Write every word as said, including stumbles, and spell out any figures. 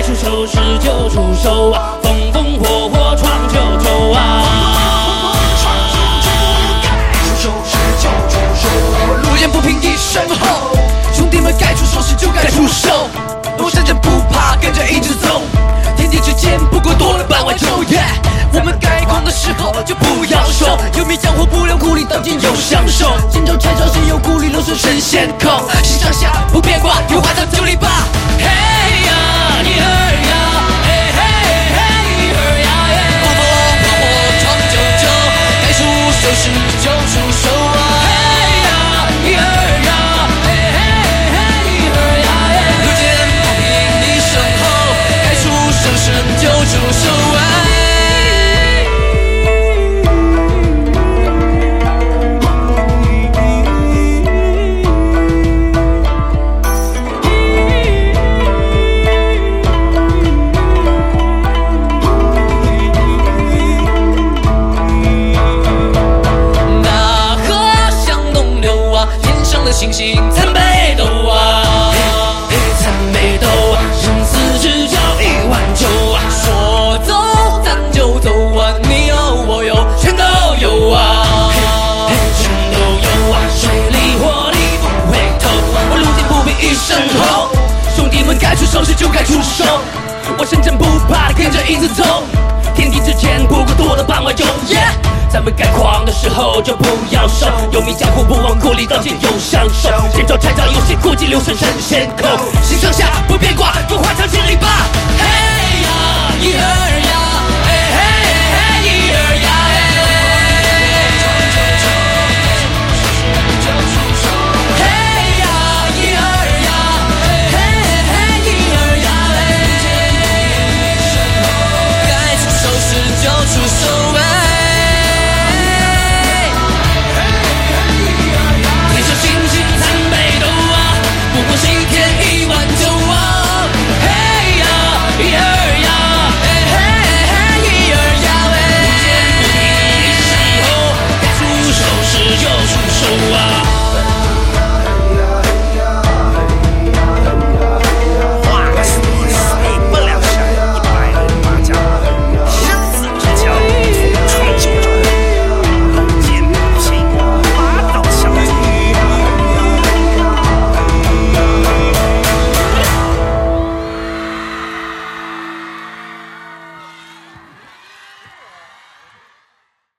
出手时就出手啊，风风火火闯九州啊。 路见不平一声吼，兄弟们该出手时就该出手。我身正不怕，跟着一直走。天地之间不过多了半碗粥。Yeah， 我们该狂的时候就不要收。有名江湖不留故里，当今有享受。荆州拆朝时有故里，流水神仙口。心上下不变卦，有话到九里八。嘿呀，你儿呀，嘿嘿嘿，你儿呀耶。风风火火闯九州，该出手时就出手啊。 就出手啊！那河向东流啊，天上的星星参北斗啊，参北斗啊，生死之交一碗酒啊。 说走咱就走啊，你有我有，全都有啊，全都有啊，水里火里不回头，我路见不平一声吼，兄弟们该出手时就该出手，我身正不怕跟着影子走，天地之间不过多了半碗酒，耶、yeah! 咱们该狂的时候就不要收，有名江湖不忘故里，当今有享受，天朝拆朝有些孤寂，流水神仙口，心上下不变卦，有话长。